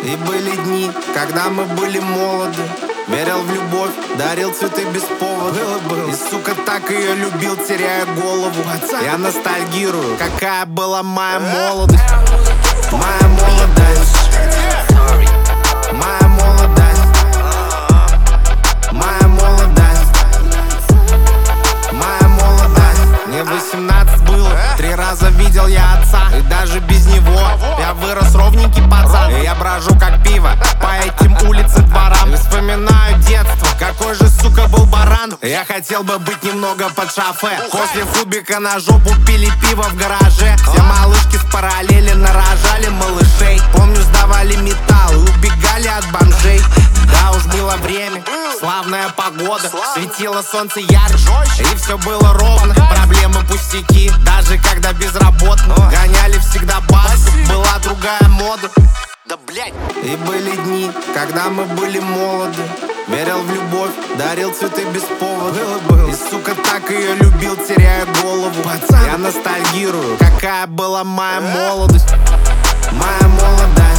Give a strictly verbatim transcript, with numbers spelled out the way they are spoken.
И были дни, когда мы были молоды. Верил в любовь, дарил цветы без повода. И, сука, так ее любил, теряя голову. Я ностальгирую, какая была моя молодость. Моя молодость. Моя молодость. Моя молодость. Моя молодость. Мне восемнадцать было, три раза видел я отца. И даже без него я вырос ровненький пацан. И я брожу как пиво по этим улицам, дворам. И вспоминаю детство, какой же, сука, был баран. Я хотел бы быть немного под шофе. После фубика на жопу пили пиво в гараже. Все малышки с параллели нарожали малышей. Помню, сдавали металл и убегали от бомжей. Да уж было время, славная погода. Светило солнце ярче, и все было ровно. Проблемы пустяки, даже когда безработно. Гоняли всегда баску, была другая мода. Да блять. И были дни, когда мы были молоды. Верил в любовь, дарил цветы без повода. И, сука, так ее любил, теряя голову. Я ностальгирую, какая была моя молодость. Моя молодость.